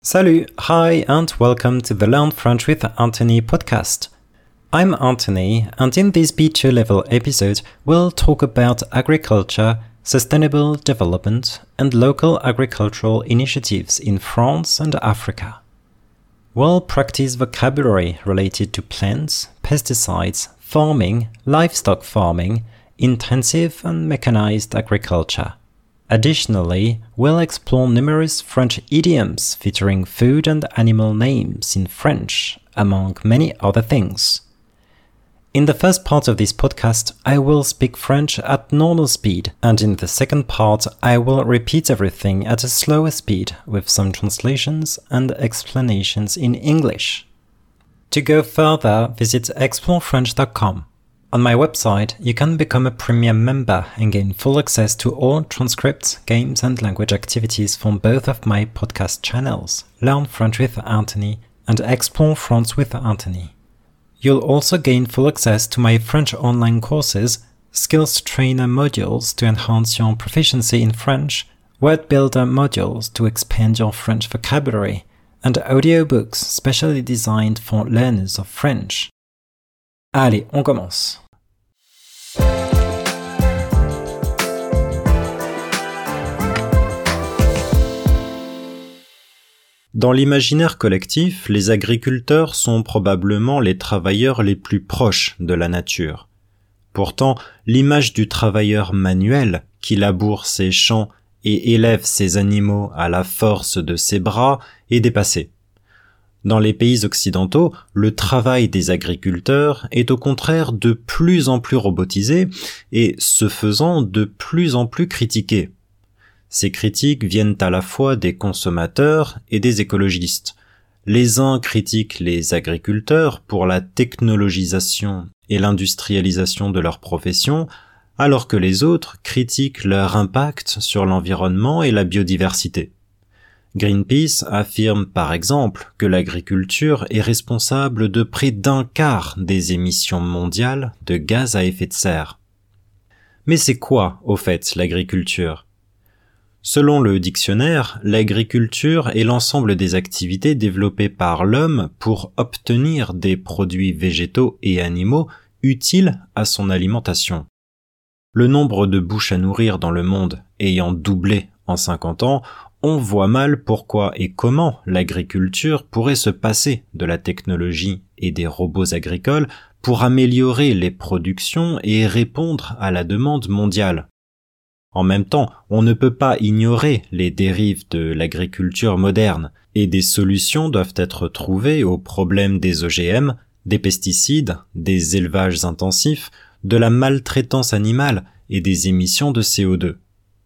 Salut, hi, and welcome to the Learn French with Anthony podcast. I'm Anthony, and in this B2 level episode, we'll talk about agriculture, sustainable development, and local agricultural initiatives in France and Africa. We'll practice vocabulary related to plants, pesticides, farming, livestock farming, intensive and mechanized agriculture. Additionally, we'll explore numerous French idioms featuring food and animal names in French, among many other things. In the first part of this podcast, I will speak French at normal speed, and in the second part, I will repeat everything at a slower speed with some translations and explanations in English. To go further, visit explorefrench.com. On my website, you can become a premium member and gain full access to all transcripts, games and language activities from both of my podcast channels, Learn French with Anthony and Explore France with Anthony. You'll also gain full access to my French online courses, skills trainer modules to enhance your proficiency in French, word builder modules to expand your French vocabulary, and audiobooks specially designed for learners of French. Allez, on commence. Dans l'imaginaire collectif, les agriculteurs sont probablement les travailleurs les plus proches de la nature. Pourtant, l'image du travailleur manuel qui laboure ses champs et élève ses animaux à la force de ses bras est dépassée. Dans les pays occidentaux, le travail des agriculteurs est au contraire de plus en plus robotisé et, ce faisant, de plus en plus critiqué. Ces critiques viennent à la fois des consommateurs et des écologistes. Les uns critiquent les agriculteurs pour la technologisation et l'industrialisation de leur profession, alors que les autres critiquent leur impact sur l'environnement et la biodiversité. Greenpeace affirme par exemple que l'agriculture est responsable de près d'un quart des émissions mondiales de gaz à effet de serre. Mais c'est quoi, au fait, l'agriculture ? Selon le dictionnaire, l'agriculture est l'ensemble des activités développées par l'homme pour obtenir des produits végétaux et animaux utiles à son alimentation. Le nombre de bouches à nourrir dans le monde ayant doublé en 50 ans, on voit mal pourquoi et comment l'agriculture pourrait se passer de la technologie et des robots agricoles pour améliorer les productions et répondre à la demande mondiale. En même temps, on ne peut pas ignorer les dérives de l'agriculture moderne et des solutions doivent être trouvées aux problèmes des OGM, des pesticides, des élevages intensifs, de la maltraitance animale et des émissions de CO2.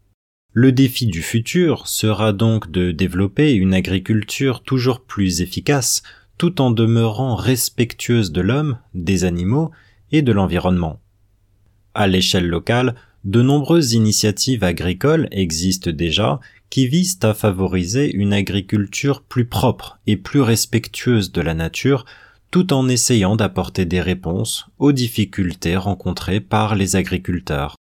Le défi du futur sera donc de développer une agriculture toujours plus efficace tout en demeurant respectueuse de l'homme, des animaux et de l'environnement. À l'échelle locale, de nombreuses initiatives agricoles existent déjà qui visent à favoriser une agriculture plus propre et plus respectueuse de la nature tout en essayant d'apporter des réponses aux difficultés rencontrées par les agriculteurs.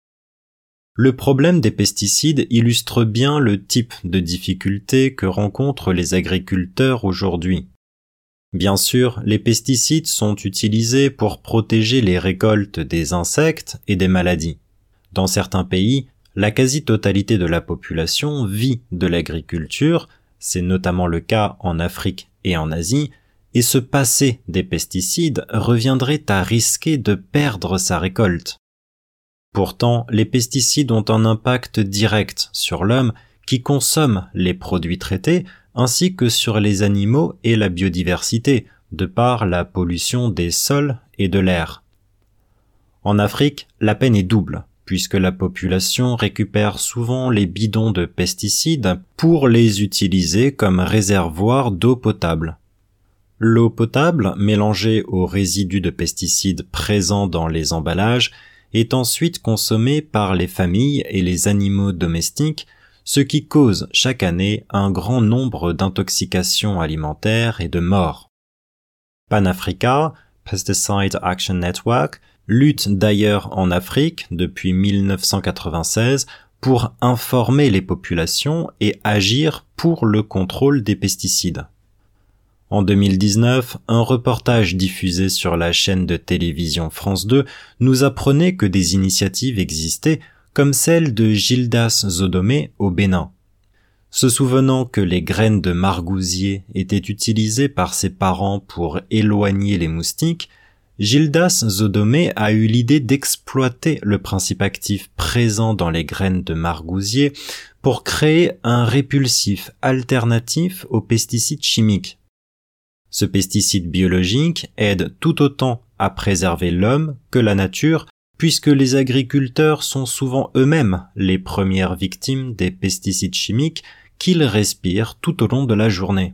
Le problème des pesticides illustre bien le type de difficultés que rencontrent les agriculteurs aujourd'hui. Bien sûr, les pesticides sont utilisés pour protéger les récoltes des insectes et des maladies. Dans certains pays, la quasi-totalité de la population vit de l'agriculture, c'est notamment le cas en Afrique et en Asie, et se passer des pesticides reviendrait à risquer de perdre sa récolte. Pourtant, les pesticides ont un impact direct sur l'homme qui consomme les produits traités ainsi que sur les animaux et la biodiversité, de par la pollution des sols et de l'air. En Afrique, la peine est double, puisque la population récupère souvent les bidons de pesticides pour les utiliser comme réservoir d'eau potable. L'eau potable, mélangée aux résidus de pesticides présents dans les emballages, est ensuite consommée par les familles et les animaux domestiques, ce qui cause chaque année un grand nombre d'intoxications alimentaires et de morts. Pan-Africa, Pesticide Action Network, lutte d'ailleurs en Afrique depuis 1996 pour informer les populations et agir pour le contrôle des pesticides. En 2019, un reportage diffusé sur la chaîne de télévision France 2 nous apprenait que des initiatives existaient, comme celle de Gildas Zodomé au Bénin. Se souvenant que les graines de margousier étaient utilisées par ses parents pour éloigner les moustiques, Gildas Zodomé a eu l'idée d'exploiter le principe actif présent dans les graines de margousier pour créer un répulsif alternatif aux pesticides chimiques. Ce pesticide biologique aide tout autant à préserver l'homme que la nature, puisque les agriculteurs sont souvent eux-mêmes les premières victimes des pesticides chimiques qu'ils respirent tout au long de la journée.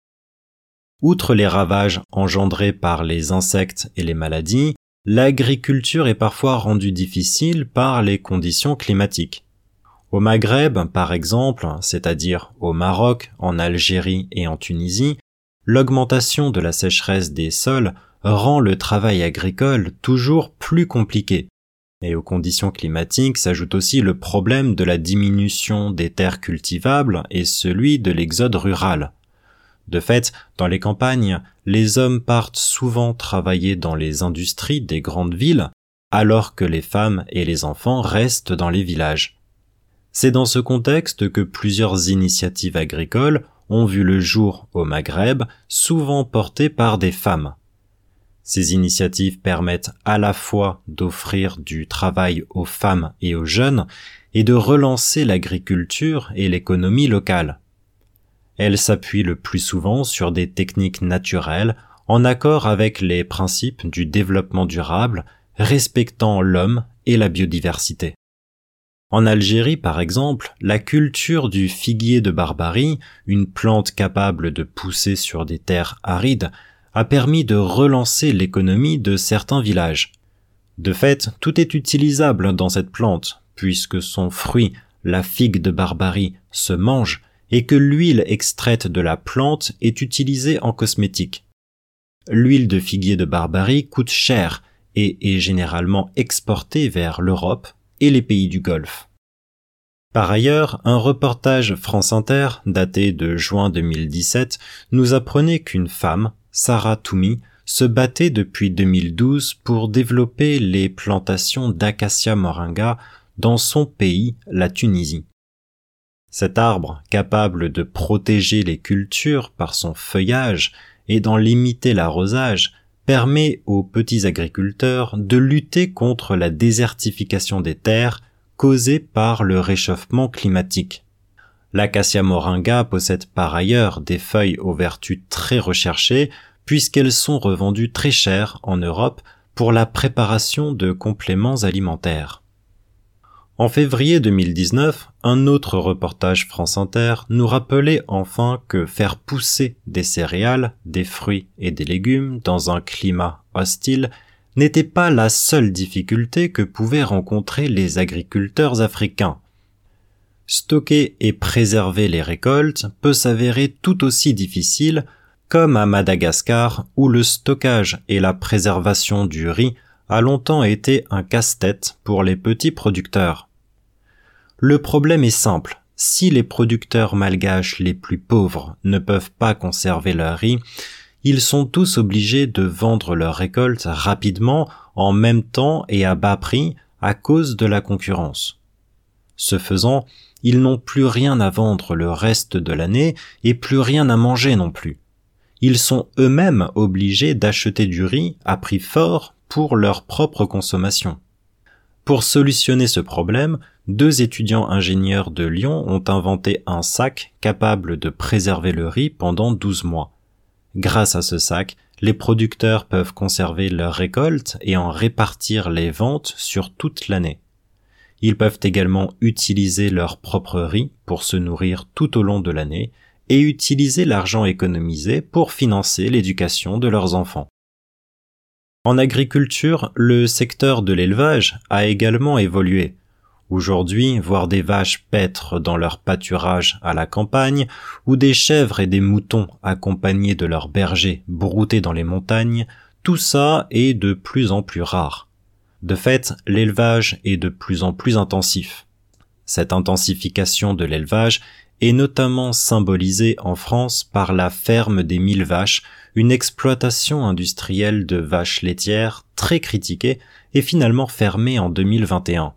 Outre les ravages engendrés par les insectes et les maladies, l'agriculture est parfois rendue difficile par les conditions climatiques. Au Maghreb, par exemple, c'est-à-dire au Maroc, en Algérie et en Tunisie, l'augmentation de la sécheresse des sols rend le travail agricole toujours plus compliqué. Et aux conditions climatiques s'ajoute aussi le problème de la diminution des terres cultivables et celui de l'exode rural. De fait, dans les campagnes, les hommes partent souvent travailler dans les industries des grandes villes, alors que les femmes et les enfants restent dans les villages. C'est dans ce contexte que plusieurs initiatives agricoles ont vu le jour au Maghreb, souvent portées par des femmes. Ces initiatives permettent à la fois d'offrir du travail aux femmes et aux jeunes et de relancer l'agriculture et l'économie locale. Elles s'appuient le plus souvent sur des techniques naturelles en accord avec les principes du développement durable, respectant l'homme et la biodiversité. En Algérie, par exemple, la culture du figuier de Barbarie, une plante capable de pousser sur des terres arides, a permis de relancer l'économie de certains villages. De fait, tout est utilisable dans cette plante, puisque son fruit, la figue de Barbarie, se mange et que l'huile extraite de la plante est utilisée en cosmétique. L'huile de figuier de Barbarie coûte cher et est généralement exportée vers l'Europe et les pays du Golfe. Par ailleurs, un reportage France Inter, daté de juin 2017, nous apprenait qu'une femme, Sarah Toumi, se battait depuis 2012 pour développer les plantations d'Acacia moringa dans son pays, la Tunisie. Cet arbre, capable de protéger les cultures par son feuillage et d'en limiter l'arrosage, permet aux petits agriculteurs de lutter contre la désertification des terres causée par le réchauffement climatique. L'Acacia moringa possède par ailleurs des feuilles aux vertus très recherchées puisqu'elles sont revendues très cher en Europe pour la préparation de compléments alimentaires. En février 2019, un autre reportage France Inter nous rappelait enfin que faire pousser des céréales, des fruits et des légumes dans un climat hostile n'était pas la seule difficulté que pouvaient rencontrer les agriculteurs africains. Stocker et préserver les récoltes peut s'avérer tout aussi difficile, comme à Madagascar où le stockage et la préservation du riz a longtemps été un casse-tête pour les petits producteurs. Le problème est simple, si les producteurs malgaches les plus pauvres ne peuvent pas conserver leur riz, ils sont tous obligés de vendre leurs récoltes rapidement, en même temps et à bas prix à cause de la concurrence. Ce faisant, ils n'ont plus rien à vendre le reste de l'année et plus rien à manger non plus. Ils sont eux-mêmes obligés d'acheter du riz à prix fort pour leur propre consommation. Pour solutionner ce problème, 2 étudiants ingénieurs de Lyon ont inventé un sac capable de préserver le riz pendant 12 mois. Grâce à ce sac, les producteurs peuvent conserver leurs récoltes et en répartir les ventes sur toute l'année. Ils peuvent également utiliser leur propre riz pour se nourrir tout au long de l'année et utiliser l'argent économisé pour financer l'éducation de leurs enfants. En agriculture, le secteur de l'élevage a également évolué. Aujourd'hui, voir des vaches paître dans leur pâturage à la campagne ou des chèvres et des moutons accompagnés de leurs bergers brouter dans les montagnes, tout ça est de plus en plus rare. De fait, l'élevage est de plus en plus intensif. Cette intensification de l'élevage est notamment symbolisée en France par la ferme des 1000 vaches, une exploitation industrielle de vaches laitières très critiquée et finalement fermée en 2021.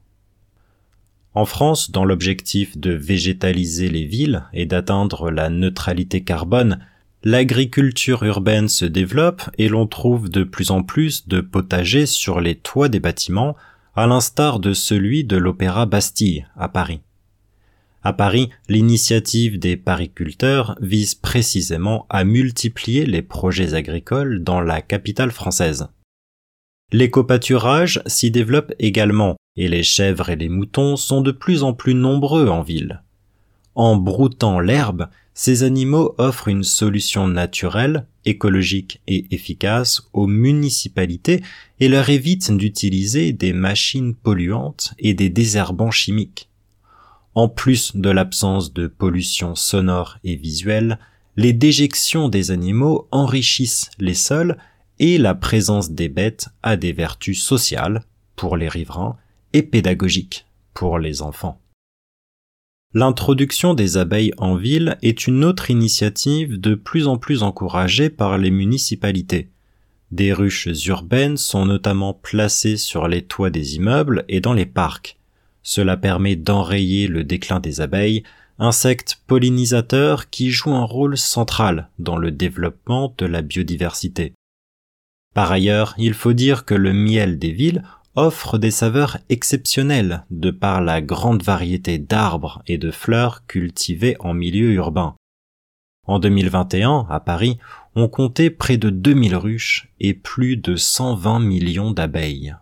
En France, dans l'objectif de végétaliser les villes et d'atteindre la neutralité carbone, l'agriculture urbaine se développe et l'on trouve de plus en plus de potagers sur les toits des bâtiments, à l'instar de celui de l'Opéra Bastille à Paris. À Paris, l'initiative des pariculteurs vise précisément à multiplier les projets agricoles dans la capitale française. L'écopâturage s'y développe également et les chèvres et les moutons sont de plus en plus nombreux en ville. En broutant l'herbe, ces animaux offrent une solution naturelle, écologique et efficace aux municipalités et leur évitent d'utiliser des machines polluantes et des désherbants chimiques. En plus de l'absence de pollution sonore et visuelle, les déjections des animaux enrichissent les sols et la présence des bêtes a des vertus sociales pour les riverains et pédagogiques pour les enfants. L'introduction des abeilles en ville est une autre initiative de plus en plus encouragée par les municipalités. Des ruches urbaines sont notamment placées sur les toits des immeubles et dans les parcs. Cela permet d'enrayer le déclin des abeilles, insectes pollinisateurs qui jouent un rôle central dans le développement de la biodiversité. Par ailleurs, il faut dire que le miel des villes offre des saveurs exceptionnelles de par la grande variété d'arbres et de fleurs cultivés en milieu urbain. En 2021, à Paris, on comptait près de 2000 ruches et plus de 120 millions d'abeilles.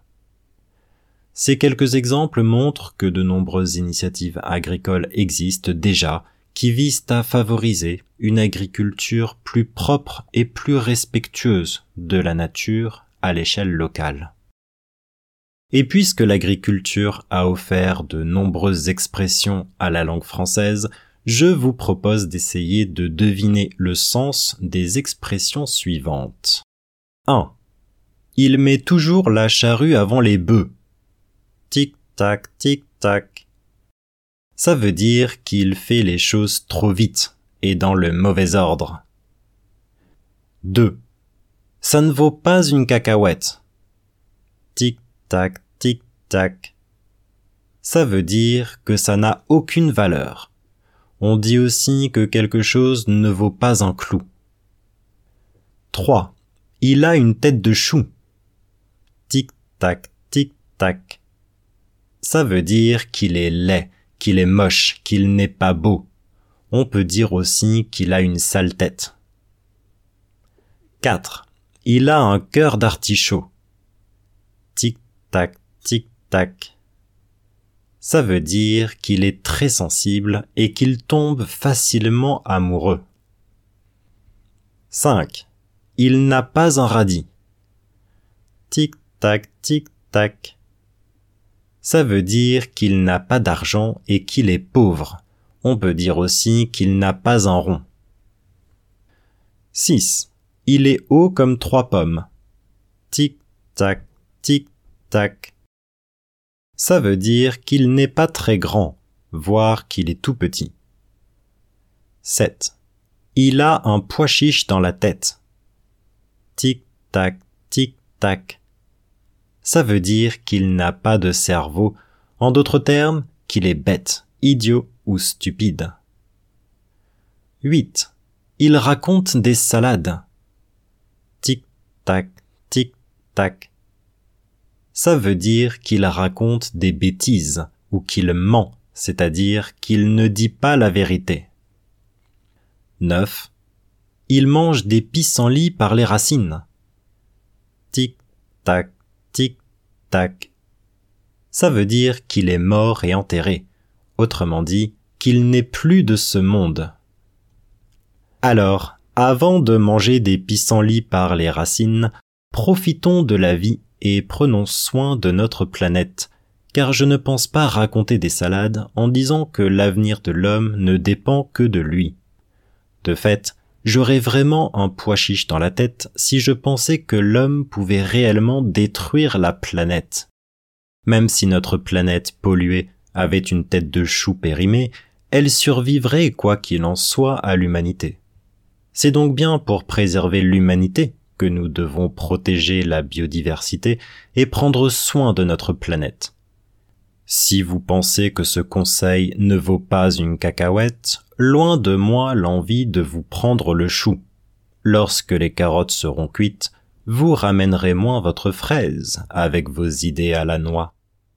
Ces quelques exemples montrent que de nombreuses initiatives agricoles existent déjà qui visent à favoriser une agriculture plus propre et plus respectueuse de la nature à l'échelle locale. Et puisque l'agriculture a offert de nombreuses expressions à la langue française, je vous propose d'essayer de deviner le sens des expressions suivantes. 1. Il met toujours la charrue avant les bœufs. Tic-tac, tic-tac. Ça veut dire qu'il fait les choses trop vite et dans le mauvais ordre. 2. Ça ne vaut pas une cacahuète. Tic-tac, tic-tac. Ça veut dire que ça n'a aucune valeur. On dit aussi que quelque chose ne vaut pas un clou. 3. Il a une tête de chou. Tic-tac, tic-tac. Ça veut dire qu'il est laid, qu'il est moche, qu'il n'est pas beau. On peut dire aussi qu'il a une sale tête. 4. Il a un cœur d'artichaut. Tic-tac, tic-tac. Ça veut dire qu'il est très sensible et qu'il tombe facilement amoureux. 5. Il n'a pas un radis. Tic-tac, tic-tac. Ça veut dire qu'il n'a pas d'argent et qu'il est pauvre. On peut dire aussi qu'il n'a pas un rond. 6. Il est haut comme 3 pommes. Tic-tac, tic-tac. Ça veut dire qu'il n'est pas très grand, voire qu'il est tout petit. 7. Il a un pois chiche dans la tête. Tic-tac, tic-tac. Ça veut dire qu'il n'a pas de cerveau, en d'autres termes, qu'il est bête, idiot ou stupide. 8. Il raconte des salades. Tic-tac, tic-tac. Ça veut dire qu'il raconte des bêtises ou qu'il ment, c'est-à-dire qu'il ne dit pas la vérité. 9. Il mange des pissenlits par les racines. Tic-tac, tic-tac. Ça veut dire qu'il est mort et enterré, autrement dit, qu'il n'est plus de ce monde. Alors, avant de manger des pissenlits par les racines, profitons de la vie et prenons soin de notre planète, car je ne pense pas raconter des salades en disant que l'avenir de l'homme ne dépend que de lui. De fait, j'aurais vraiment un pois chiche dans la tête si je pensais que l'homme pouvait réellement détruire la planète. Même si notre planète polluée avait une tête de chou périmée, elle survivrait quoi qu'il en soit à l'humanité. C'est donc bien pour préserver l'humanité que nous devons protéger la biodiversité et prendre soin de notre planète. Si vous pensez que ce conseil ne vaut pas une cacahuète, loin de moi l'envie de vous prendre le chou. Lorsque les carottes seront cuites, vous ramènerez moins votre fraise avec vos idées à la noix.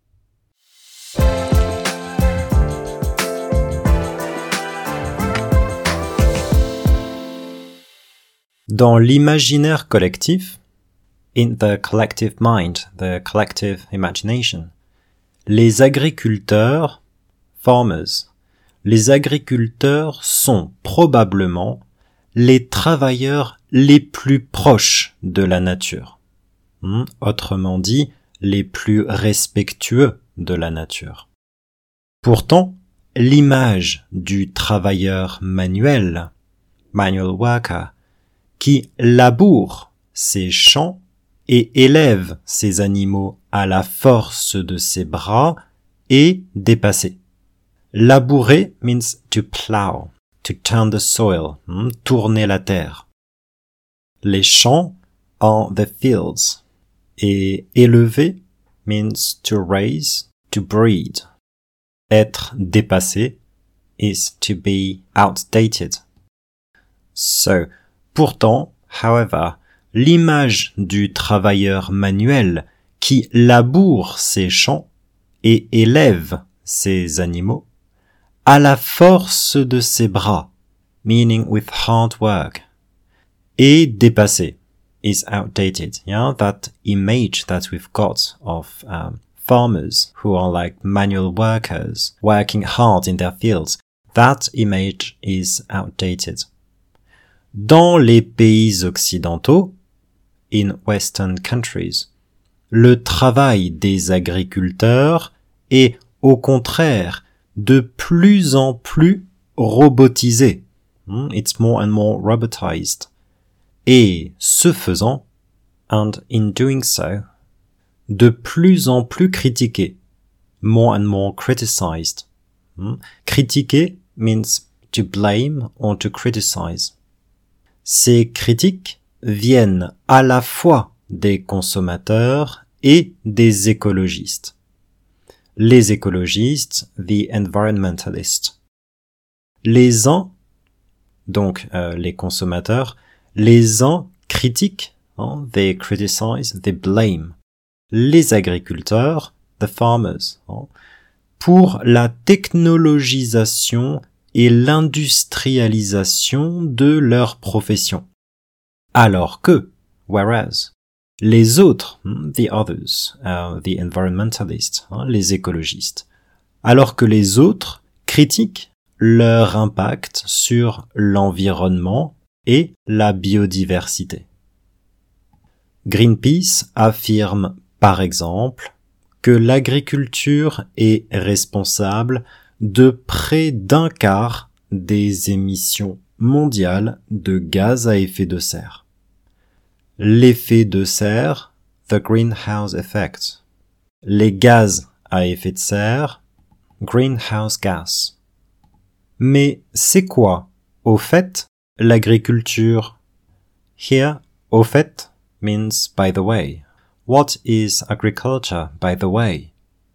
Dans l'imaginaire collectif, in the collective mind, the collective imagination, les agriculteurs, farmers, les agriculteurs sont probablement les travailleurs les plus proches de la nature. Autrement dit, les plus respectueux de la nature. Pourtant, l'image du travailleur manuel, manual worker, qui laboure ses champs et élève ses animaux à la force de ses bras est dépassée. Labourer means to plow, to turn the soil, tourner la terre. Les champs are the fields. Et élever means to raise, to breed. Être dépassé is to be outdated. So, pourtant, however, l'image du travailleur manuel qui laboure ses champs et élève ses animaux à la force de ses bras, meaning with hard work, est dépassée, is outdated. Yeah, that image that we've got of farmers who are like manual workers working hard in their fields, that image is outdated. Dans les pays occidentaux, in Western countries, le travail des agriculteurs est au contraire de plus en plus robotisé. It's more and more robotized. Et ce faisant, and in doing so, de plus en plus critiqué. More and more criticized. Critiquer means to blame or to criticize. Ces critiques viennent à la fois des consommateurs et des écologistes. Les écologistes, the environmentalists. Les uns, donc les consommateurs, les uns critiquent, they criticize, they blame. Les agriculteurs, the farmers, pour la technologisation et l'industrialisation de leur profession. Alors que, whereas, les autres, the others, the environmentalists, les écologistes, alors que les autres critiquent leur impact sur l'environnement et la biodiversité. Greenpeace affirme, par exemple, que l'agriculture est responsable de près d'un quart des émissions mondiales de gaz à effet de serre. L'effet de serre, the greenhouse effect. Les gaz à effet de serre, greenhouse gas. Mais c'est quoi, au fait, l'agriculture? Here, au fait means by the way. What is agriculture, by the way?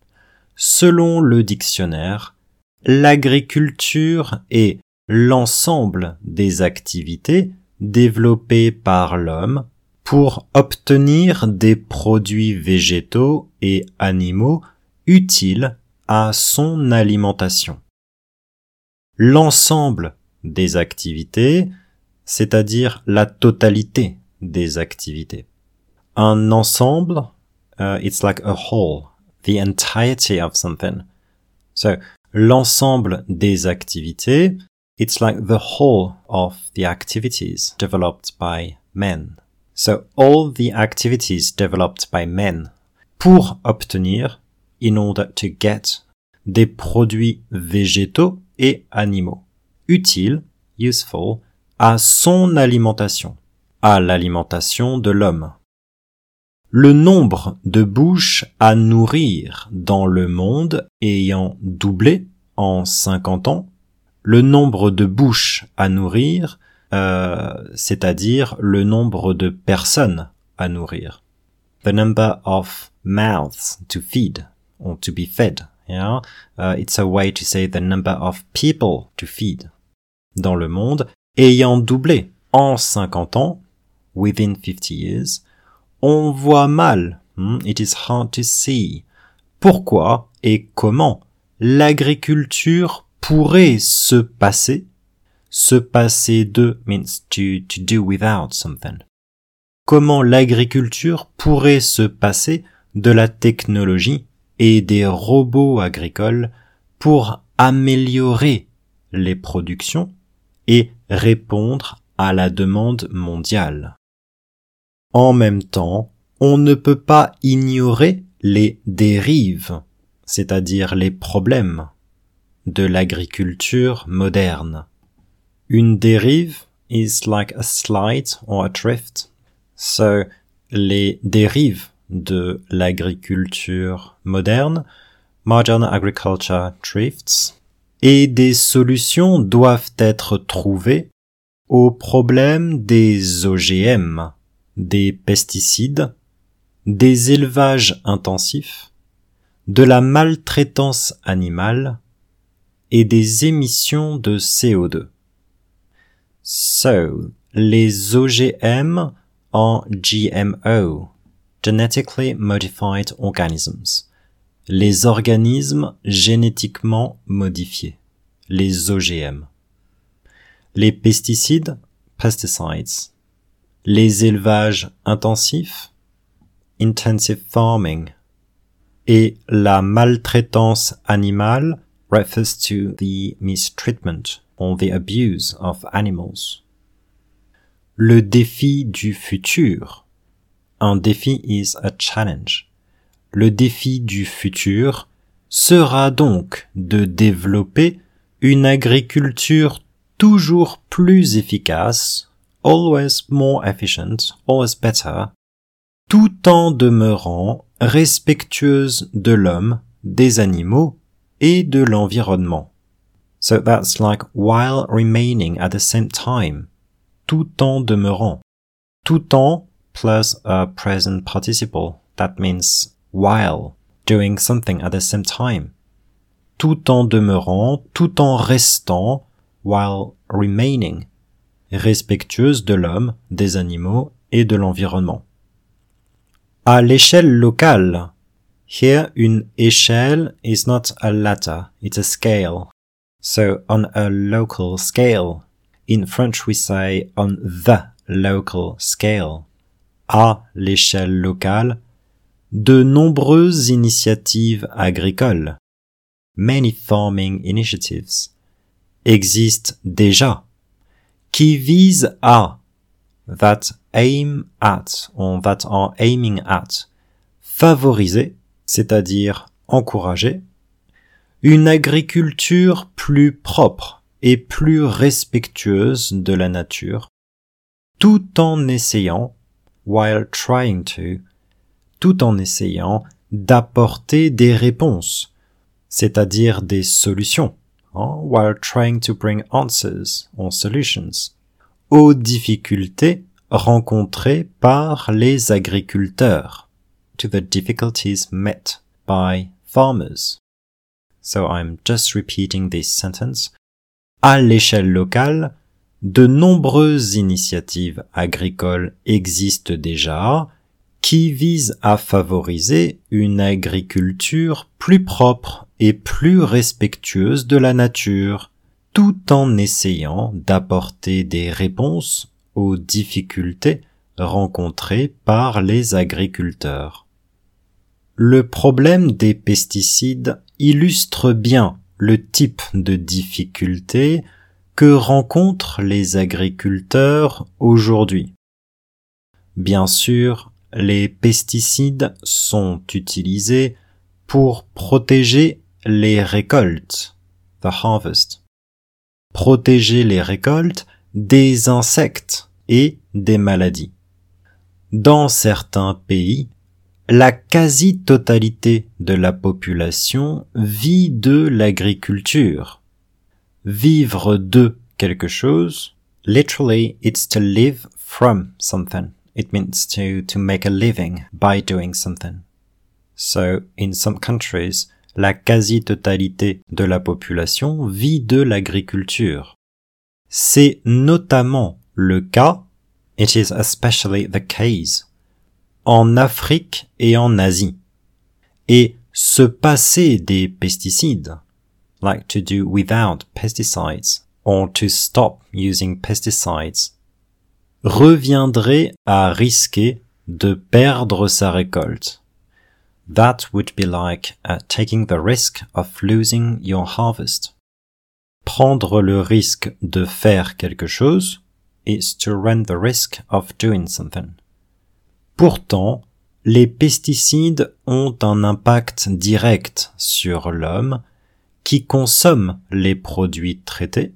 Selon le dictionnaire, l'agriculture est l'ensemble des activités développées par l'homme pour obtenir des produits végétaux et animaux utiles à son alimentation. L'ensemble des activités, c'est-à-dire la totalité des activités. Un ensemble, it's like a whole, the entirety of something. So, l'ensemble des activités, it's like the whole of the activities developed by men. So, all the activities developed by men pour obtenir, in order to get, des produits végétaux et animaux, utiles, useful, à son alimentation, à l'alimentation de l'homme. le nombre de bouches à nourrir dans le monde ayant doublé en 50 ans, le nombre de bouches à nourrir, c'est-à-dire le nombre de personnes à nourrir. The number of mouths to feed, or to be fed. Yeah? It's a way to say the number of people to feed. Dans le monde, ayant doublé en 50 ans, within 50 years, on voit mal, it is hard to see, pourquoi et comment l'agriculture pourrait se passer de means to do without something. Comment l'agriculture pourrait se passer de la technologie et des robots agricoles pour améliorer les productions et répondre à la demande mondiale. En même temps, on ne peut pas ignorer les dérives, c'est-à-dire les problèmes de l'agriculture moderne. Une dérive is like a slide or a drift. So, les dérives de l'agriculture moderne, modern agriculture drifts, et des solutions doivent être trouvées aux problèmes des OGM, des pesticides, des élevages intensifs, de la maltraitance animale et des émissions de CO2. So, les OGM en GMO, Genetically Modified Organisms, les organismes génétiquement modifiés, les OGM, les pesticides, pesticides, les élevages intensifs, intensive farming, et la maltraitance animale refers to the mistreatment or the abuse of animals. Le défi du futur. Un défi is a challenge. Le défi du futur sera donc de développer une agriculture toujours plus efficace, always more efficient, always better, tout en demeurant respectueuse de l'homme, des animaux et de l'environnement. So that's like while remaining at the same time, tout en demeurant. Tout en plus a present participle, that means while doing something at the same time. Tout en demeurant, tout en restant, while remaining, respectueuse de l'homme, des animaux et de l'environnement. À l'échelle locale, here une échelle is not a ladder, it's a scale. So on a local scale, in French we say on the local scale. À l'échelle locale, de nombreuses initiatives agricoles, many farming initiatives, existent déjà, qui visent à, that aim at, or that are aiming at, favoriser, c'est-à-dire encourager, une agriculture plus propre et plus respectueuse de la nature, tout en essayant, tout en essayant d'apporter des réponses, c'est-à-dire des solutions, while trying to bring answers or solutions, aux difficultés rencontrées par les agriculteurs, to the difficulties met by farmers. So I'm just repeating this sentence. À l'échelle locale, de nombreuses initiatives agricoles existent déjà qui visent à favoriser une agriculture plus propre et plus respectueuse de la nature, tout en essayant d'apporter des réponses aux difficultés rencontrées par les agriculteurs. Le problème des pesticides illustre bien le type de difficultés que rencontrent les agriculteurs aujourd'hui. Bien sûr, les pesticides sont utilisés pour protéger les récoltes, the harvest. Protéger les récoltes des insectes et des maladies. Dans certains pays, la quasi-totalité de la population vit de l'agriculture. Vivre de quelque chose, literally, it's to live from something. It means to make a living by doing something. So, in some countries, la quasi-totalité de la population vit de l'agriculture. C'est notamment le cas, it is especially the case, en Afrique et en Asie. Et se passer des pesticides, like to do without pesticides, or to stop using pesticides, reviendrait à risquer de perdre sa récolte. That would be like taking the risk of losing your harvest. Prendre le risque de faire quelque chose is to run the risk of doing something. Pourtant, les pesticides ont un impact direct sur l'homme qui consomme les produits traités,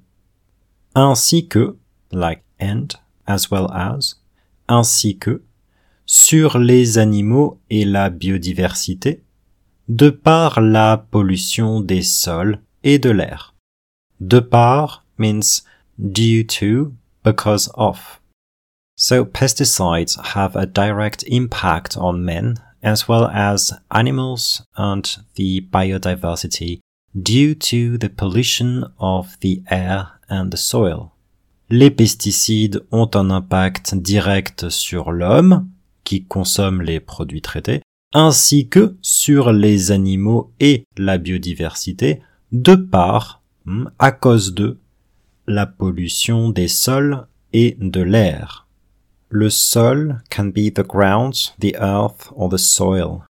ainsi que, like and, as well as, ainsi que, sur les animaux et la biodiversité, de par la pollution des sols et de l'air. De par means due to, because of. So pesticides have a direct impact on men as well as animals and the biodiversity due to the pollution of the air and the soil. Les pesticides ont un impact direct sur l'homme, qui consomme les produits traités, ainsi que sur les animaux et la biodiversité, de par, à cause de, la pollution des sols et de l'air. Le sol can be the ground, the earth or the soil.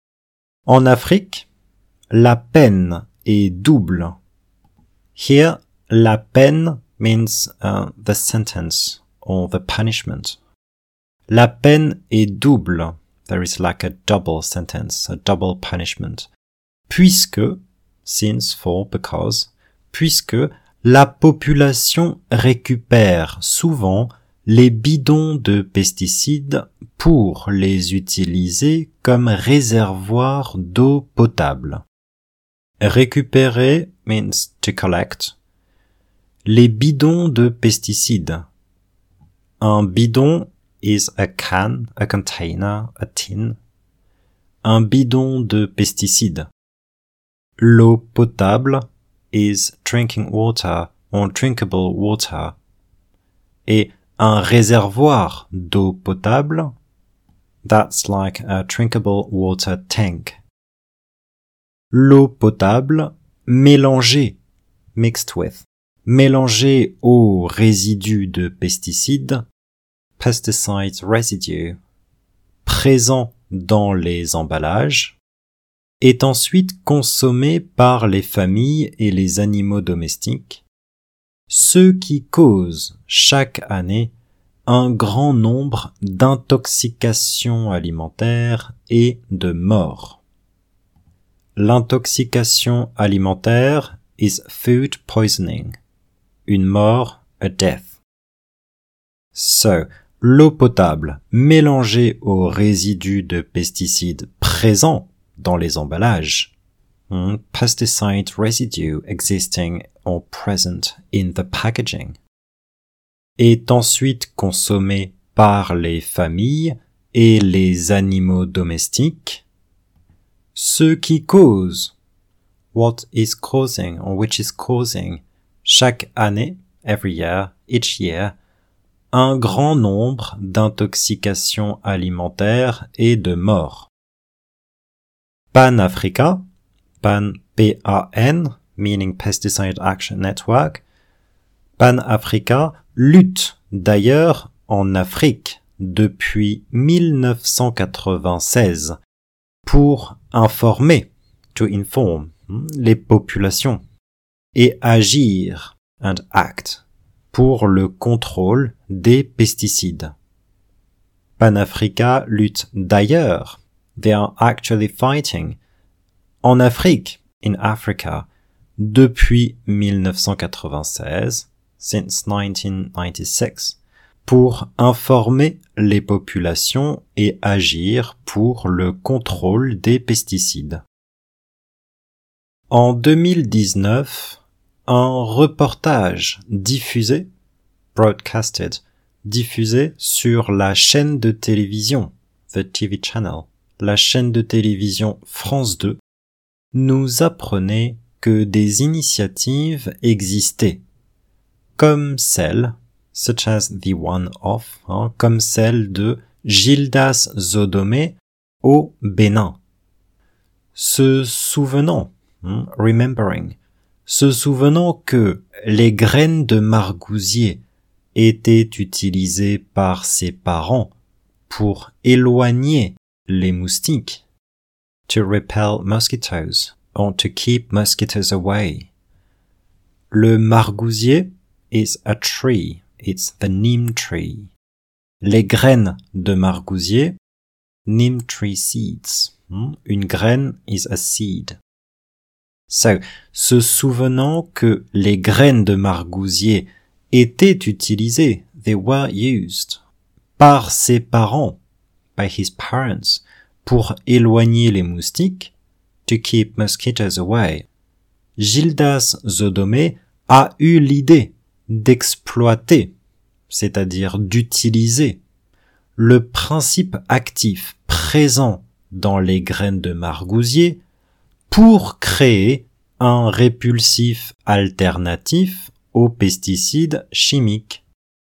En Afrique, la peine est double. Here, la peine means the sentence or the punishment. La peine est double. There is like a double sentence, a double punishment. Puisque, since, for, because, puisque la population récupère souvent les bidons de pesticides pour les utiliser comme réservoir d'eau potable. Récupérer means to collect. Les bidons de pesticides. Un bidon is a can, a container, a tin. Un bidon de pesticides. L'eau potable is drinking water or drinkable water. Et un réservoir d'eau potable, that's like a drinkable water tank. L'eau potable mélangée, mixed with, mélangée aux résidus de pesticides, pesticide residue, présent dans les emballages, est ensuite consommée par les familles et les animaux domestiques, ce qui cause chaque année un grand nombre d'intoxications alimentaires et de morts. L'intoxication alimentaire is food poisoning. Une mort, a death. So, l'eau potable mélangée aux résidus de pesticides présents dans les emballages, pesticide residue existing or present in the packaging, est ensuite consommée par les familles et les animaux domestiques, ce qui cause, what is causing or which is causing, chaque année, every year, each year, un grand nombre d'intoxications alimentaires et de morts. Pan-Africa, Pan, P-A-N, meaning Pesticide Action Network, Pan-Africa lutte d'ailleurs en Afrique depuis 1996 pour informer, to inform, les populations et agir, and act, pour le contrôle des pesticides. Pan-Africa lutte d'ailleurs, they are actually fighting, en Afrique, in Africa, depuis 1996, since 1996, pour informer les populations et agir pour le contrôle des pesticides. En 2019, un reportage broadcasted, diffusé sur la chaîne de télévision, the TV channel, la chaîne de télévision France 2, nous apprenait que des initiatives existaient, comme celle, such as the one of, comme celle de Gildas Zodomé au Bénin. Se souvenant que les graines de margousier étaient utilisées par ses parents pour éloigner les moustiques, to repel mosquitoes, or to keep mosquitoes away. Le margousier is a tree, it's the neem tree. Les graines de margousier, neem tree seeds. Une graine is a seed. So, se souvenant que les graines de margousier étaient utilisées, they were used, par ses parents, by his parents, pour éloigner les moustiques, to keep mosquitoes away. Gildas Zodomé a eu l'idée d'exploiter, c'est-à-dire d'utiliser, le principe actif présent dans les graines de margousier pour créer un répulsif alternatif aux pesticides chimiques.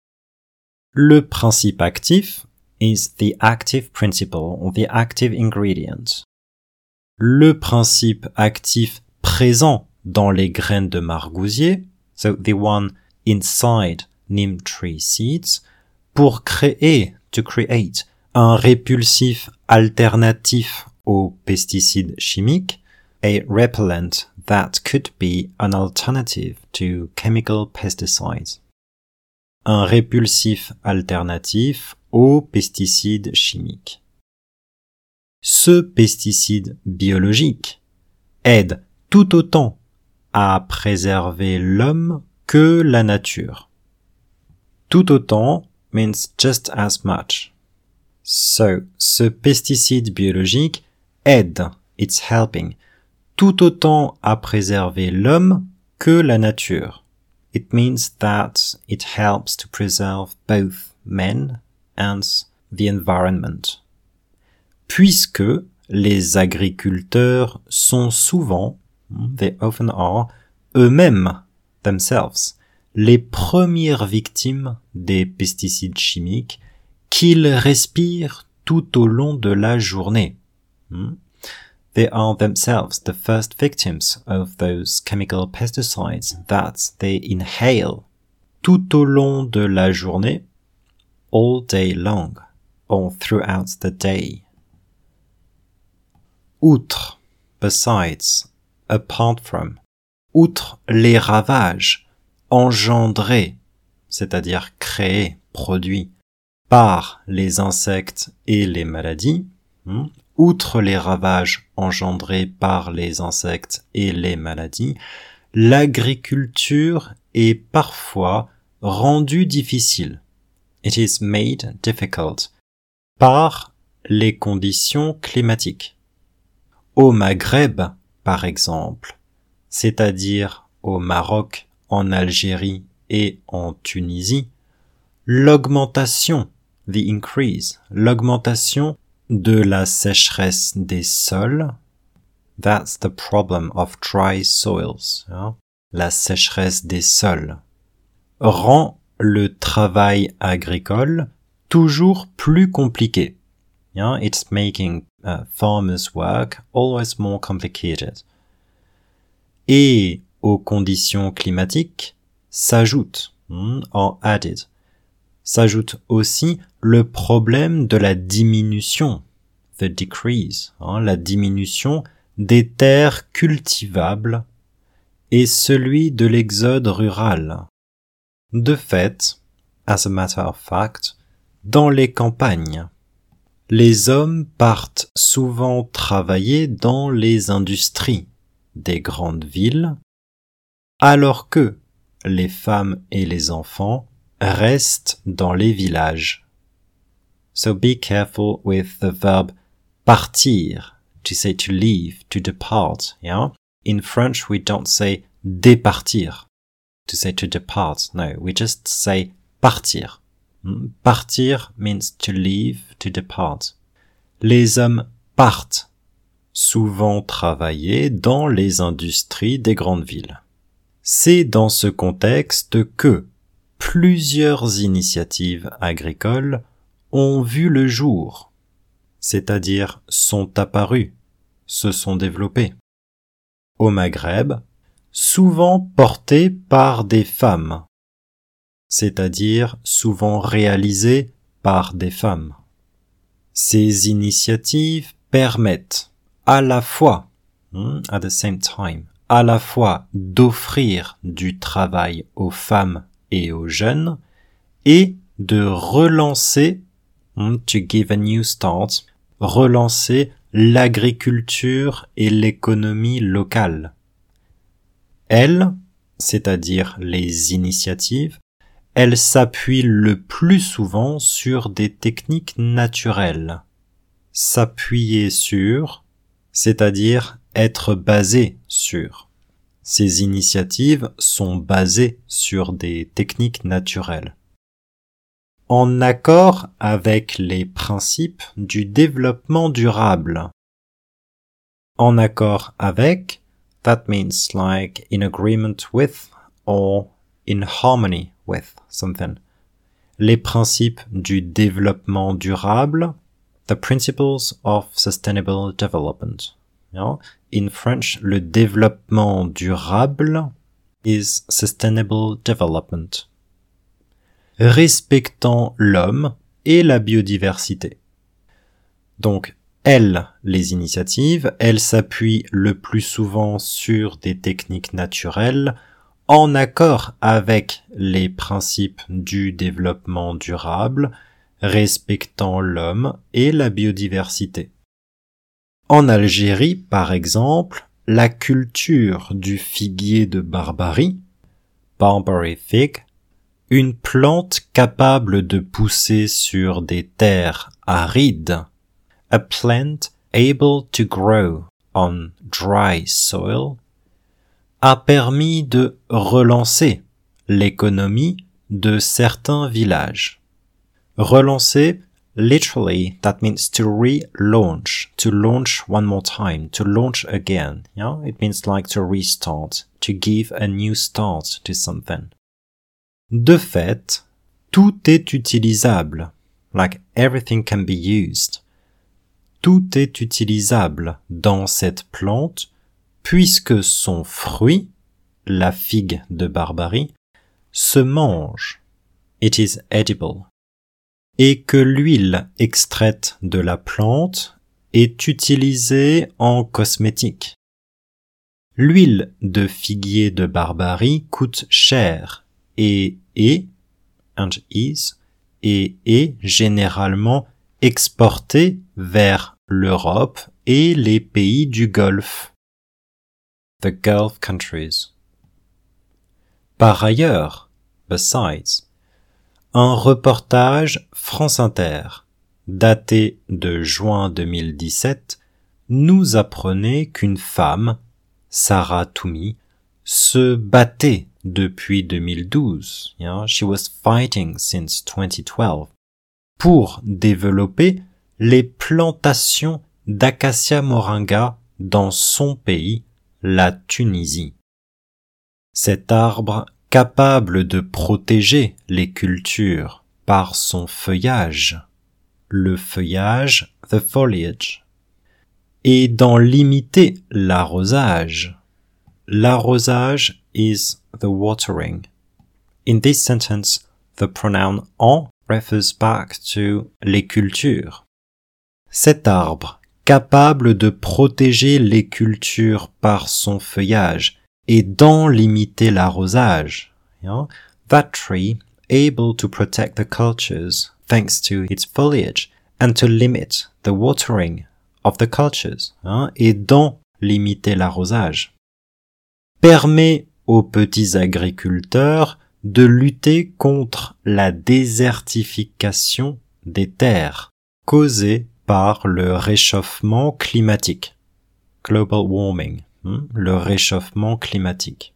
Le principe actif is the active principle or the active ingredient. Le principe actif présent dans les graines de margousier, so the one inside neem tree seeds, pour to create un répulsif alternatif aux pesticides chimiques, a repellent that could be an alternative to chemical pesticides. Un répulsif alternatif aux pesticides chimiques. Ce pesticide biologique aide tout autant à préserver l'homme que la nature. Tout autant means just as much. So, ce pesticide biologique aide, it's helping, tout autant à préserver l'homme que la nature. It means that it helps to preserve both men and the environment. Puisque les agriculteurs sont souvent, they often are, eux-mêmes, themselves, les premières victimes des pesticides chimiques qu'ils respirent tout au long de la journée. They are themselves the first victims of those chemical pesticides that they inhale tout au long de la journée, all day long, or throughout the day. Outre, besides, apart from, outre les ravages engendrés, c'est-à-dire créés, produits, par les insectes et les maladies, outre les ravages engendrés par les insectes et les maladies, l'agriculture est parfois rendue difficile. It is made difficult par les conditions climatiques. Au Maghreb, par exemple, c'est-à-dire au Maroc, en Algérie et en Tunisie, l'augmentation de la sécheresse des sols, that's the problem of dry soils, la sécheresse des sols, rend le travail agricole toujours plus compliqué. It's making farmers' work always more complicated. Et aux conditions climatiques s'ajoute, s'ajoute aussi le problème de la diminution, the decrease, la diminution des terres cultivables et celui de l'exode rural. De fait, as a matter of fact, dans les campagnes, les hommes partent souvent travailler dans les industries des grandes villes, alors que les femmes et les enfants reste dans les villages. So be careful with the verb partir, to say to leave, to depart, yeah? In French, we don't say départir, to say to depart. No, we just say partir. Partir means to leave, to depart. Les hommes partent souvent travailler dans les industries des grandes villes. C'est dans ce contexte que plusieurs initiatives agricoles ont vu le jour, c'est-à-dire sont apparues, se sont développées. Au Maghreb, souvent portées par des femmes, c'est-à-dire souvent réalisées par des femmes. Ces initiatives permettent à la fois, at the same time, à la fois d'offrir du travail aux femmes et aux jeunes et de relancer, to give a new start, relancer l'agriculture et l'économie locale. Elles, c'est-à-dire les initiatives, elles s'appuient le plus souvent sur des techniques naturelles. S'appuyer sur, c'est-à-dire être basé sur. Ces initiatives sont basées sur des techniques naturelles. En accord avec les principes du développement durable. En accord avec, that means like in agreement with or in harmony with something. Les principes du développement durable, the principles of sustainable development. Yeah? In French, le développement durable is sustainable development. Respectant l'homme et la biodiversité. Donc, les initiatives, elles s'appuient le plus souvent sur des techniques naturelles en accord avec les principes du développement durable, respectant l'homme et la biodiversité. En Algérie, par exemple, la culture du figuier de Barbarie, Barbary fig, une plante capable de pousser sur des terres arides, a plant able to grow on dry soil, a permis de relancer l'économie de certains villages. Relancer, literally, that means to relaunch, to launch one more time, to launch again. Yeah? It means like to restart, to give a new start to something. De fait, tout est utilisable, like everything can be used. Tout est utilisable dans cette plante puisque son fruit, la figue de Barbarie, se mange. It is edible. Et que l'huile extraite de la plante est utilisée en cosmétique. L'huile de figuier de Barbarie coûte cher et est généralement exportée vers l'Europe et les pays du Golfe. The Gulf countries. Par ailleurs, besides, un reportage France Inter, daté de juin 2017, nous apprenait qu'une femme, Sarah Toumi, se battait depuis 2012. Yeah, she was fighting since 2012 pour développer les plantations d'Acacia moringa dans son pays, la Tunisie. Cet arbre capable de protéger les cultures par son feuillage, le feuillage, the foliage, et d'en limiter l'arrosage. L'arrosage is the watering. In this sentence, the pronoun en refers back to les cultures. Cet arbre, capable de protéger les cultures par son feuillage et d'en limiter l'arrosage. Yeah? That tree, able to protect the cultures thanks to its foliage and to limit the watering of the cultures, et d'en limiter l'arrosage, permet aux petits agriculteurs de lutter contre la désertification des terres causée par le réchauffement climatique. Global warming, le réchauffement climatique.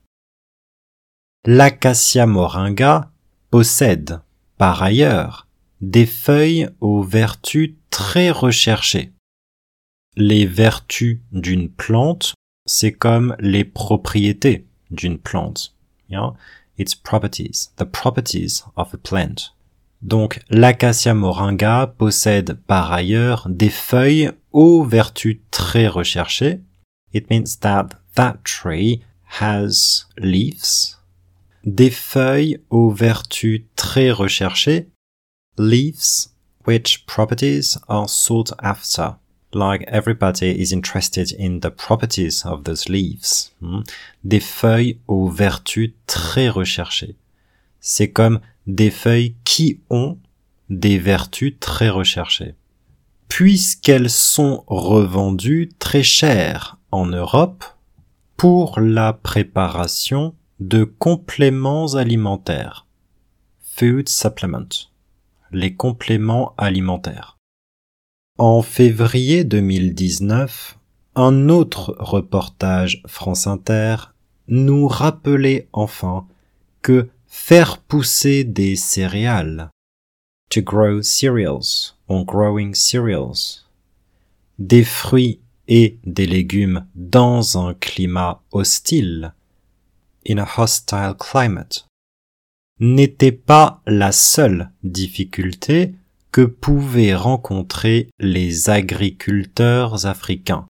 L'Acacia moringa possède, par ailleurs, des feuilles aux vertus très recherchées. Les vertus d'une plante, c'est comme les propriétés d'une plante. Yeah? Its properties, the properties of a plant. Donc, l'Acacia moringa possède par ailleurs des feuilles aux vertus très recherchées. It means that tree has leaves. Des feuilles aux vertus très recherchées. Leaves, which properties are sought after. Like everybody is interested in the properties of those leaves. Des feuilles aux vertus très recherchées. C'est comme des feuilles qui ont des vertus très recherchées. Puisqu'elles sont revendues très chères en Europe pour la préparation de compléments alimentaires. Food supplement. Les compléments alimentaires. En février 2019, un autre reportage France Inter nous rappelait enfin que faire pousser des céréales, to grow cereals, or growing cereals, des fruits et des légumes dans un climat hostile, in a hostile climate, n'était pas la seule difficulté que pouvaient rencontrer les agriculteurs africains.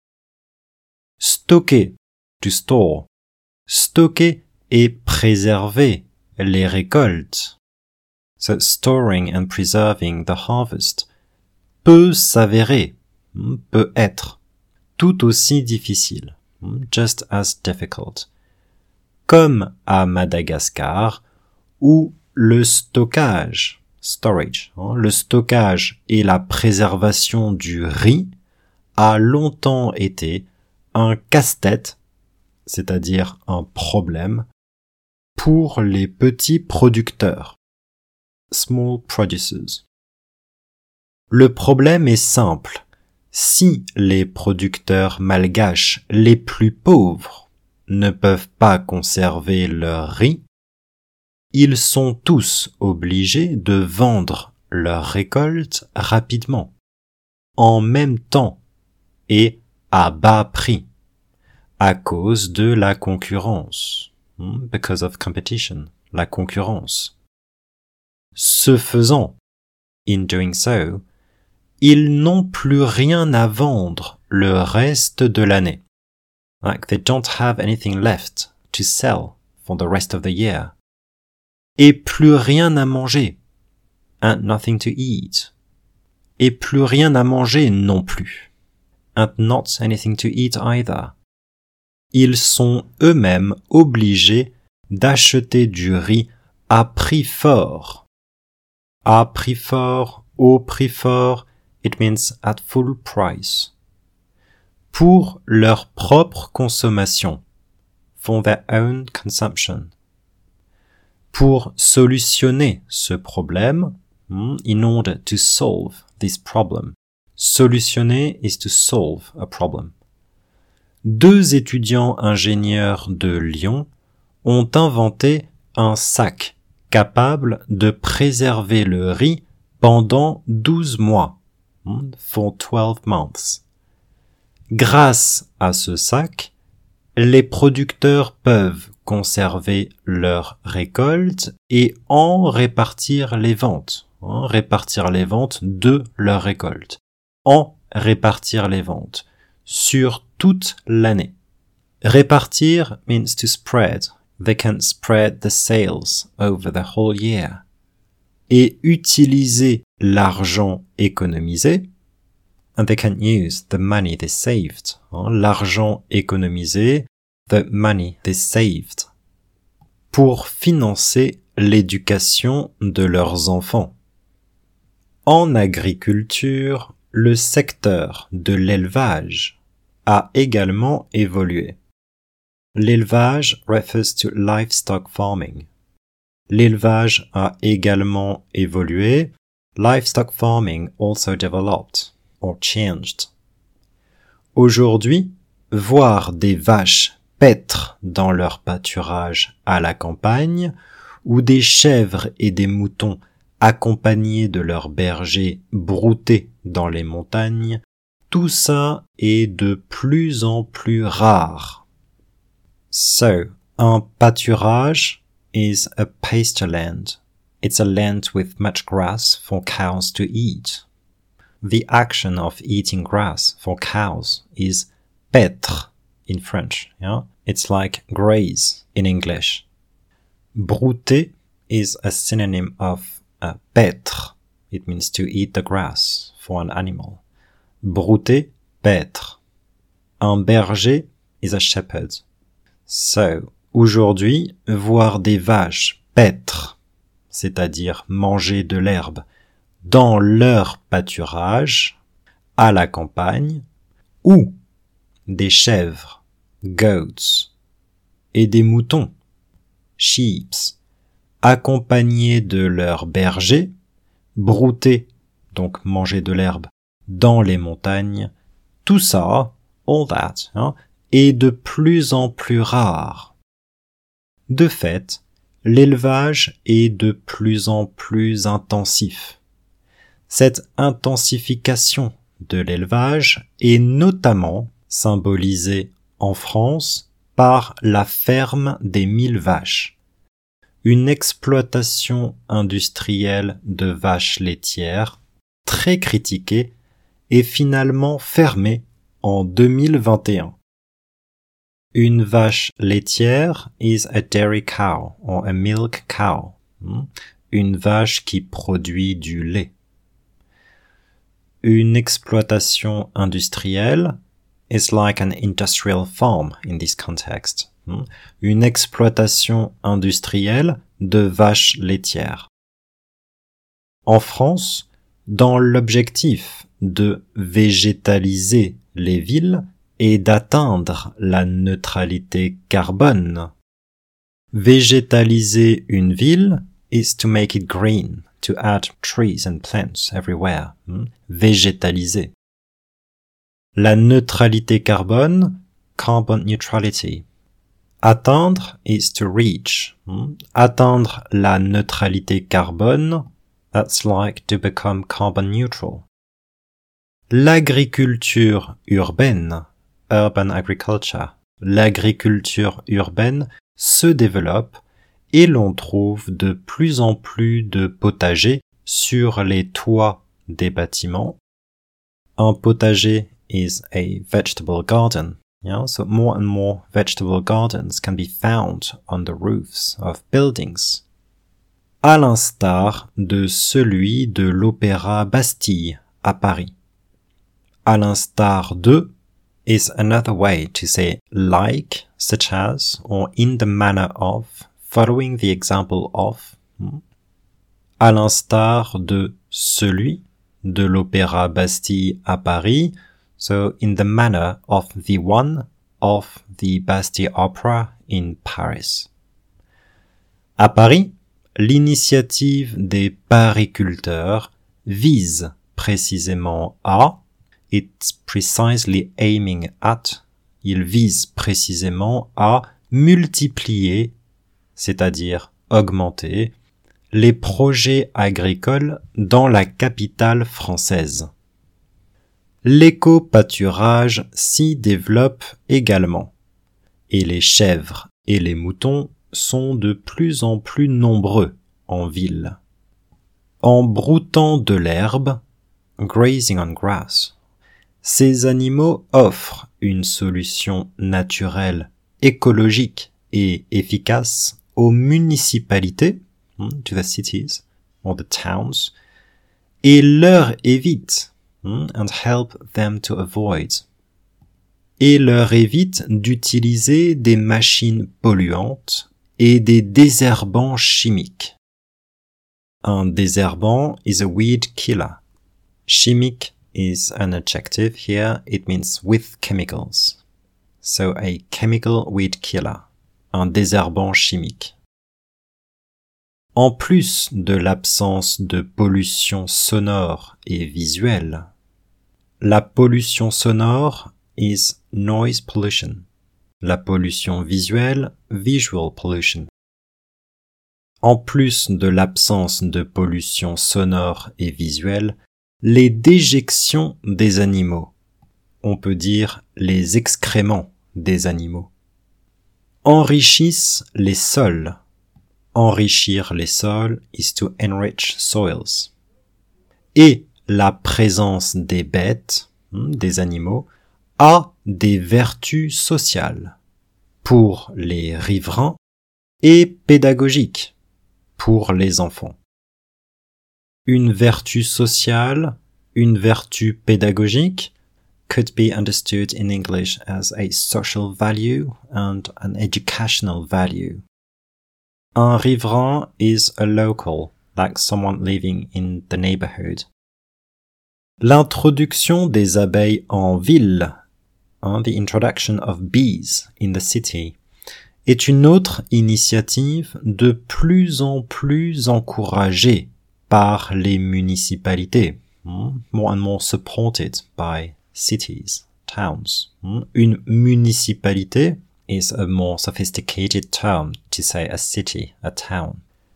Stocker, to store, stocker et préserver les récoltes. So storing and preserving the harvest peut s'avérer, peut être, tout aussi difficile, just as difficult. Comme à Madagascar, où le stockage, storage, le stockage et la préservation du riz a longtemps été un casse-tête, c'est-à-dire un problème, pour les petits producteurs, small producers. Le problème est simple. Si les producteurs malgaches les plus pauvres ne peuvent pas conserver leur riz, ils sont tous obligés de vendre leur récolte rapidement, en même temps et à bas prix, à cause de la concurrence. Because of competition, la concurrence. Ce faisant, in doing so, ils n'ont plus rien à vendre le reste de l'année. Like they don't have anything left to sell for the rest of the year. Et plus rien à manger. And nothing to eat. Et plus rien à manger non plus. And not anything to eat either. Ils sont eux-mêmes obligés d'acheter du riz à prix fort. À prix fort, au prix fort, it means at full price. Pour leur propre consommation, for their own consumption. Pour solutionner ce problème, in order to solve this problem. Solutionner is to solve a problem. 2 étudiants ingénieurs de Lyon ont inventé un sac capable de préserver le riz pendant 12 mois, for 12 months. Grâce à ce sac, les producteurs peuvent conserver leur récolte et en répartir les ventes, répartir les ventes de leur récolte, en répartir les ventes sur toute l'année. Répartir means to spread. They can spread the sales over the whole year. Et utiliser l'argent économisé, and they can use the money they saved. L'argent économisé, the money they saved, pour financer l'éducation de leurs enfants. En agriculture, le secteur de l'élevage a également évolué. L'élevage refers to livestock farming. l'élevage a également évolué. Livestock farming also developed or changed. Aujourd'hui, voir des vaches paître dans leur pâturage à la campagne ou des chèvres et des moutons accompagnés de leurs bergers brouter dans les montagnes, tout ça est de plus en plus rare. So, un pâturage is a pastureland. It's a land with much grass for cows to eat. The action of eating grass for cows is paître in French. Yeah? It's like graze in English. Brouter is a synonym of paître. It means to eat the grass for an animal. Brouter, paître. Un berger is a shepherd. So, aujourd'hui, voir des vaches paître, c'est-à-dire manger de l'herbe, dans leur pâturage, à la campagne, ou des chèvres, goats, et des moutons, sheep, accompagnés de leurs bergers, brouter, donc manger de l'herbe, dans les montagnes, tout ça, all that, est de plus en plus rare. De fait, l'élevage est de plus en plus intensif. Cette intensification de l'élevage est notamment symbolisée en France par la ferme des 1000 vaches, une exploitation industrielle de vaches laitières très critiquée et finalement fermée en 2021. Une vache laitière is a dairy cow or a milk cow. Une vache qui produit du lait. Une exploitation industrielle is like an industrial farm in this context. Une exploitation industrielle de vaches laitières. En France, dans l'objectif de végétaliser les villes et d'atteindre la neutralité carbone. Végétaliser une ville is to make it green, to add trees and plants everywhere. Végétaliser. La neutralité carbone, carbon neutrality. Atteindre is to reach. Atteindre la neutralité carbone, that's like to become carbon neutral. L'agriculture urbaine, urban agriculture, l'agriculture urbaine se développe et l'on trouve de plus en plus de potagers sur les toits des bâtiments. Un potager is a vegetable garden. So more and more vegetable gardens can be found on the roofs of buildings. À l'instar de celui de l'Opéra Bastille à Paris. À l'instar de is another way to say like, such as, or in the manner of, following the example of. À l'instar de celui de l'Opéra Bastille à Paris, so in the manner of the one of the Bastille Opera in Paris. À Paris, l'initiative des pariculteurs vise précisément à It's precisely aiming at, il vise précisément à multiplier, c'est-à-dire augmenter, les projets agricoles dans la capitale française. L'éco-pâturage s'y développe également, et les chèvres et les moutons sont de plus en plus nombreux en ville. En broutant de l'herbe, grazing on grass, ces animaux offrent une solution naturelle, écologique et efficace aux municipalités, to the cities or the towns, et leur évitent, and help them to avoid, et leur évite d'utiliser des machines polluantes et des désherbants chimiques. Un désherbant is a weed killer. Chimique is an adjective here, it means with chemicals. So a chemical weed killer, un désherbant chimique. En plus de l'absence de pollution sonore et visuelle, la pollution sonore is noise pollution. La pollution visuelle, visual pollution. En plus de l'absence de pollution sonore et visuelle, les déjections des animaux, on peut dire les excréments des animaux, enrichissent les sols. Enrichir les sols is to enrich soils. Et la présence des bêtes, des animaux, a des vertus sociales pour les riverains et pédagogiques pour les enfants. Une vertu sociale, une vertu pédagogique could be understood in English as a social value and an educational value. Un riverain is a local, like someone living in the neighborhood. L'introduction des abeilles en ville, the introduction of bees in the city, est une autre initiative de plus en plus encouragée par les municipalités, more and more supported by cities, towns. Une municipalité is a more sophisticated term to say a city, a town.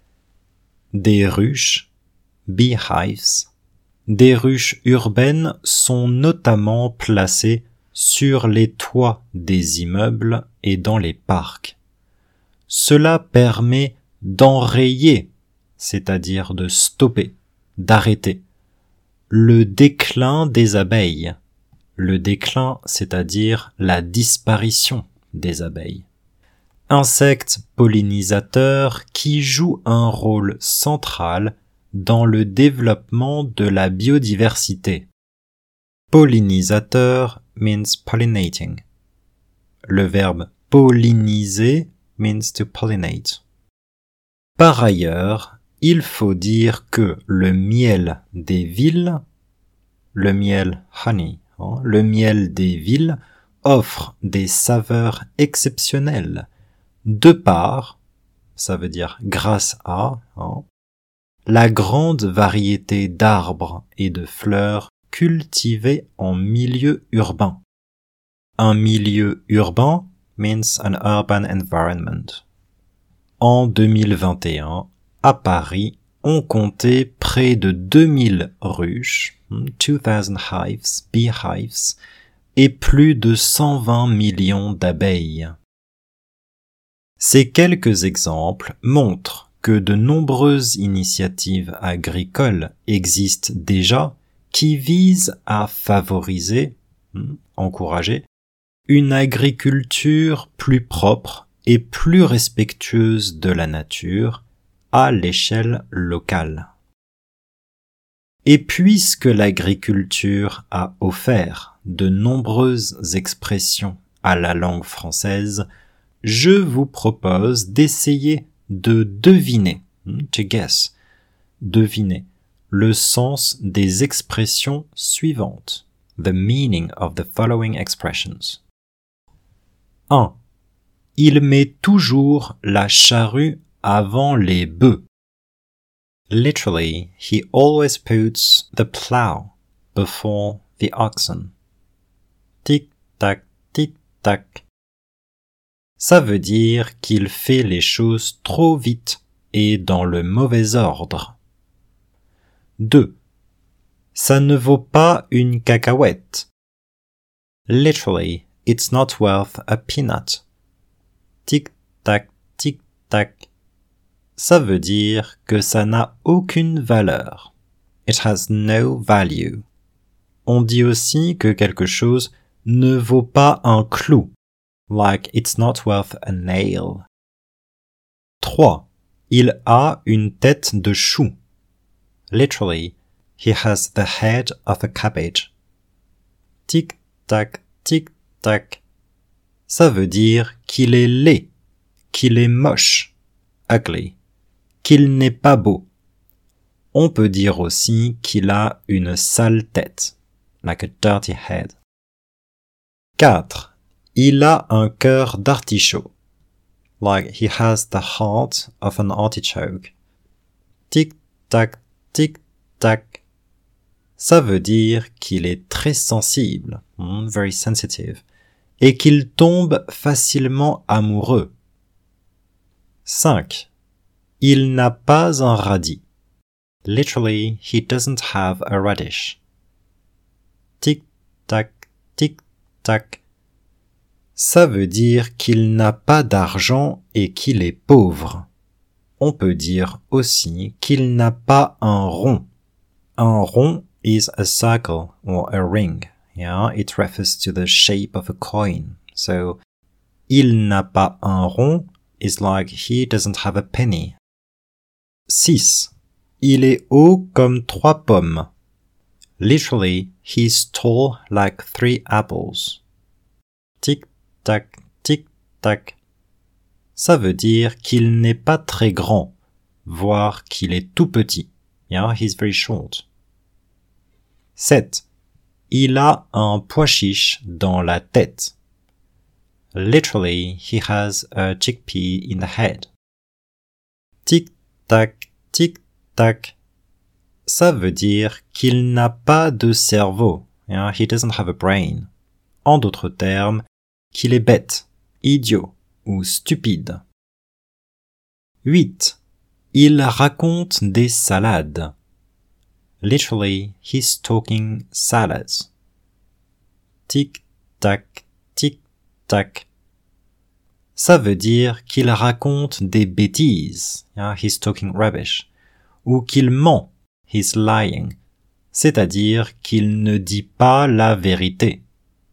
Des ruches, beehives. Des ruches urbaines sont notamment placées sur les toits des immeubles et dans les parcs. Cela permet d'enrayer, c'est-à-dire de stopper, d'arrêter, le déclin des abeilles. Le déclin, c'est-à-dire la disparition des abeilles. Insectes pollinisateurs qui jouent un rôle central dans le développement de la biodiversité. Pollinisateur means pollinating. Le verbe polliniser means to pollinate. Par ailleurs, il faut dire que le miel des villes, le miel honey, le miel des villes offre des saveurs exceptionnelles de par, ça veut dire grâce à, la grande variété d'arbres et de fleurs cultivés en milieu urbain. Un milieu urbain means an urban environment. En 2021, à Paris, on comptait près de 2000 ruches, 2000 hives, beehives, et plus de 120 millions d'abeilles. Ces quelques exemples montrent que de nombreuses initiatives agricoles existent déjà qui visent à favoriser, encourager, une agriculture plus propre et plus respectueuse de la nature à l'échelle locale. Et puisque l'agriculture a offert de nombreuses expressions à la langue française, je vous propose d'essayer de deviner, to guess, deviner le sens des expressions suivantes, the meaning of the following expressions. 1. Il met toujours la charrue avant les bœufs. Literally, he always puts the plow before the oxen. Tic-tac, tic-tac. Ça veut dire qu'il fait les choses trop vite et dans le mauvais ordre. 2. Ça ne vaut pas une cacahuète. Literally, it's not worth a peanut. Tic-tac, tic-tac. Ça veut dire que ça n'a aucune valeur. It has no value. On dit aussi que quelque chose ne vaut pas un clou. Like it's not worth a nail. 3. Il a une tête de chou. Literally, he has the head of a cabbage. Tic-tac, tic-tac. Ça veut dire qu'il est laid, qu'il est moche, ugly, qu'il n'est pas beau. On peut dire aussi qu'il a une sale tête, like a dirty head. 4. Il a un cœur d'artichaut, like he has the heart of an artichoke. tic-tac, tic-tac. Ça veut dire qu'il est très sensible, very sensitive, et qu'il tombe facilement amoureux. 5. Il n'a pas un radis. Literally, he doesn't have a radish. Tic-tac, tic-tac. Ça veut dire qu'il n'a pas d'argent et qu'il est pauvre. On peut dire aussi qu'il n'a pas un rond. Un rond is a circle or a ring. Yeah, it refers to the shape of a coin. So, il n'a pas un rond is like he doesn't have a penny. 6. Il est haut comme 3 pommes. Literally, he's tall like 3 apples. Tic-tac, tic-tac. Ça veut dire qu'il n'est pas très grand, voire qu'il est tout petit. Yeah, he's very short. 7. Il a un pois chiche dans la tête. Literally, he has a chickpea in the head. Tic-tac, tic-tac. Ça veut dire qu'il n'a pas de cerveau. Yeah, he doesn't have a brain. En d'autres termes, qu'il est bête, idiot ou stupide. 8. Il raconte des salades. Literally, he's talking salads. Tic-tac, tic-tac. Ça veut dire qu'il raconte des bêtises. Yeah, he's talking rubbish. Ou qu'il ment. He's lying. C'est-à-dire qu'il ne dit pas la vérité.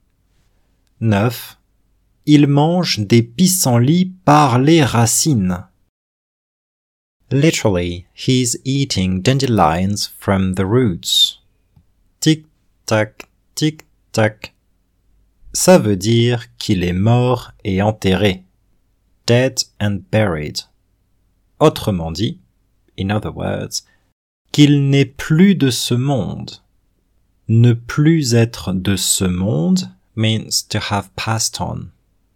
9. Il mange des pissenlits par les racines. Literally, he's eating dandelions from the roots. Tic-tac, tic-tac. Ça veut dire qu'il est mort et enterré. Dead and buried. Autrement dit, in other words, qu'il n'est plus de ce monde. Ne plus être de ce monde means to have passed on.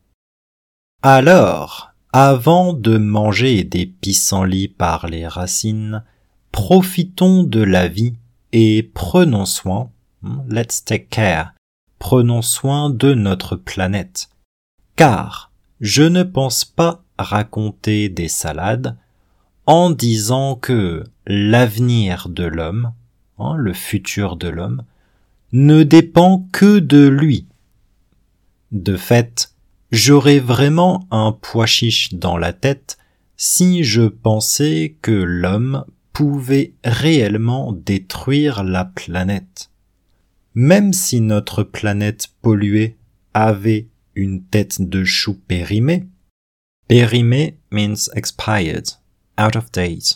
Alors, avant de manger des pissenlits par les racines, profitons de la vie et prenons soin, let's take care, prenons soin de notre planète. Car je ne pense pas raconter des salades en disant que l'avenir de l'homme, le futur de l'homme, ne dépend que de lui. De fait, j'aurais vraiment un pois chiche dans la tête si je pensais que l'homme pouvait réellement détruire la planète. Même si notre planète polluée avait une tête de chou périmée, périmée means expired, out of date.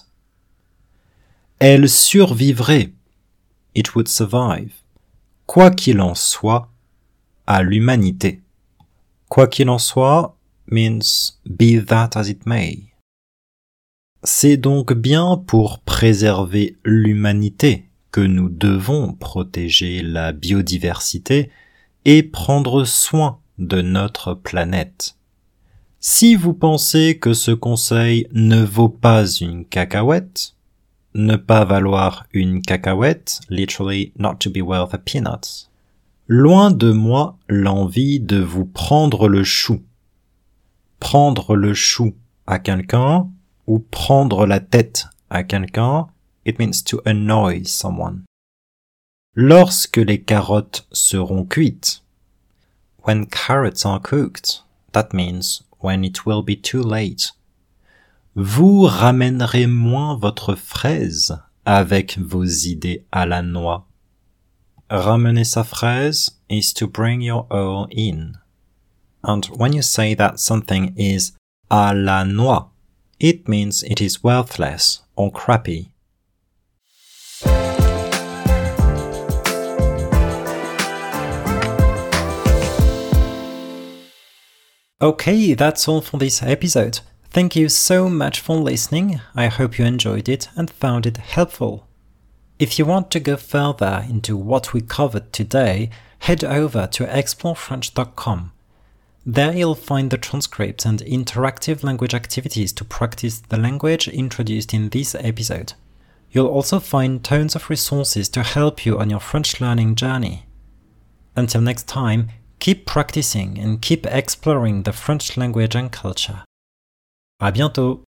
Elle survivrait, it would survive, quoi qu'il en soit, à l'humanité. Quoi qu'il en soit means be that as it may. C'est donc bien pour préserver l'humanité que nous devons protéger la biodiversité et prendre soin de notre planète. Si vous pensez que ce conseil ne vaut pas une cacahuète, ne pas valoir une cacahuète, literally not to be worth a peanut, loin de moi l'envie de vous prendre le chou. Prendre le chou à quelqu'un ou prendre la tête à quelqu'un, it means to annoy someone. Lorsque les carottes seront cuites, when carrots are cooked, that means when it will be too late, vous ramènerez moins votre fraise avec vos idées à la noix. Ramener sa fraise is to bring your oil in. And when you say that something is à la noix, it means it is worthless or crappy. Okay, that's all for this episode. Thank you so much for listening. I hope you enjoyed it and found it helpful. If you want to go further into what we covered today, head over to explorefrench.com. There you'll find the transcripts and interactive language activities to practice the language introduced in this episode. You'll also find tons of resources to help you on your French learning journey. Until next time, keep practicing and keep exploring the French language and culture. À bientôt!